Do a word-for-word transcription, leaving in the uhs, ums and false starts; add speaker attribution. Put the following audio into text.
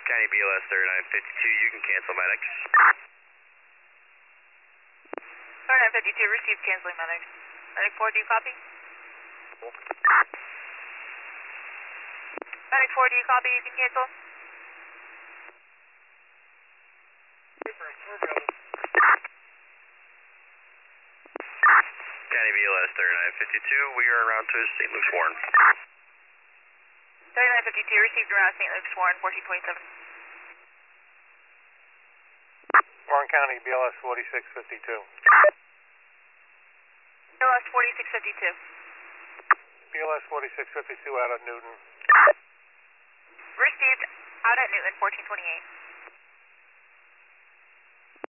Speaker 1: County B L S thirty-nine fifty-two, you can cancel medics.
Speaker 2: thirty-nine fifty-two, receive canceling medics. Medic four, do you copy? Medic four, do you copy? You can cancel.
Speaker 1: County B L S thirty-nine fifty-two, we are around to Saint Luke's Warren.
Speaker 2: thirty-nine fifty-two, received around Saint Luke's Warren, fourteen twenty-seven.
Speaker 3: Warren County, B L S forty-six fifty-two.
Speaker 2: B L S forty-six fifty-two.
Speaker 3: B L S forty-six fifty-two out at Newton.
Speaker 2: Received out at Newton, fourteen twenty-eight.